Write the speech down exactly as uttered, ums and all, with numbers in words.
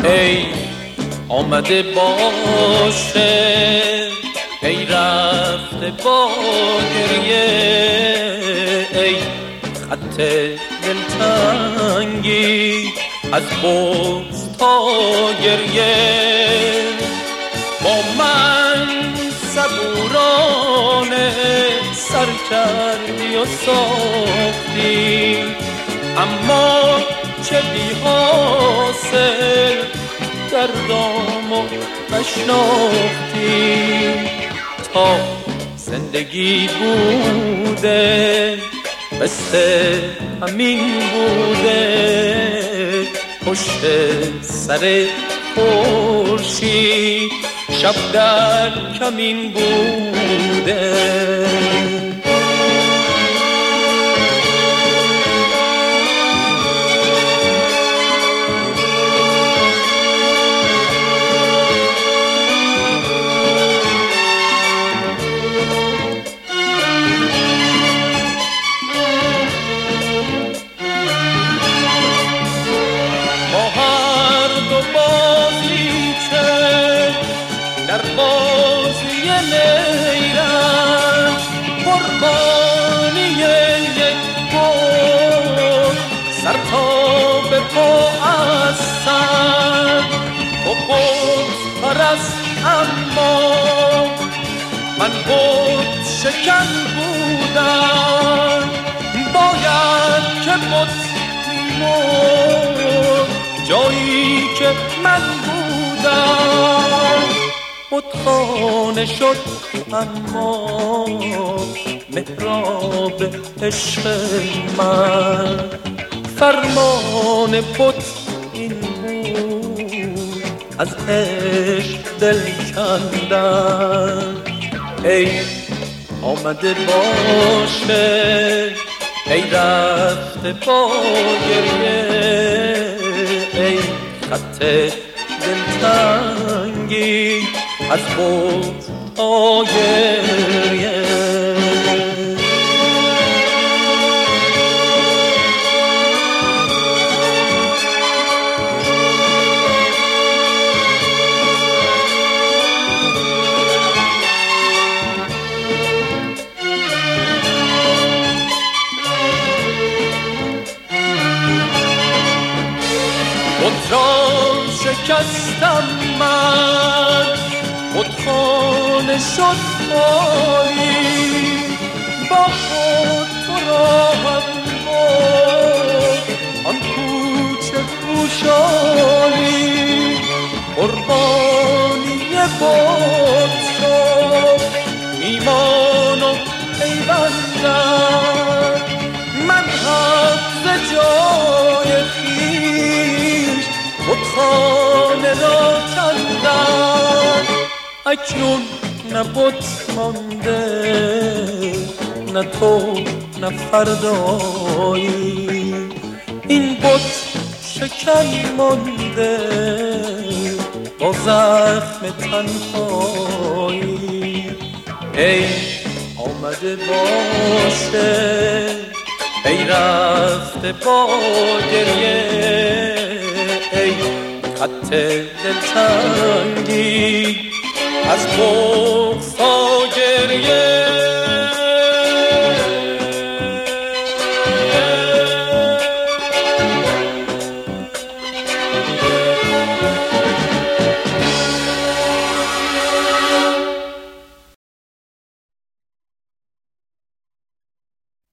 ای آمده باشه ای رفته با گریه، ای خط دلتنگی از بغض تا گریه. با من صبورانه سر کردی و ساختی، اما چه بی حاصل دردامو نشناختی. تا زندگی بوده قصه همین بوده، پشت سر خورشید شب در کمین بوده. در بازی نیرم قربانی یک بود، سر تا به پا از سر تو بود پرست، اما من بود شکن بودم. باید که بود میمون جایی که من بودم. بتخانه شد اما محراب عشق من، فرمان بت این بود از عشق دل کندن. ای آمده باشه ای رفته با گریه، ای خط دلتنگی از بغض تا گریه. خود را شکستم من، بتخانه شد خالی، با خود تو را هم بود آن کوچه گوشالی. قربانی بت شد ایمان و پیوندم، من هم ز جای خویش بتخانه را کندم. اکنون نه بت مانده نه تو نه فردایی، این بت شکن مانده با زخم تنهایی. ای آمده باشه ای رفته با گریه، ای خط دلتنگی از بغض تا گریه.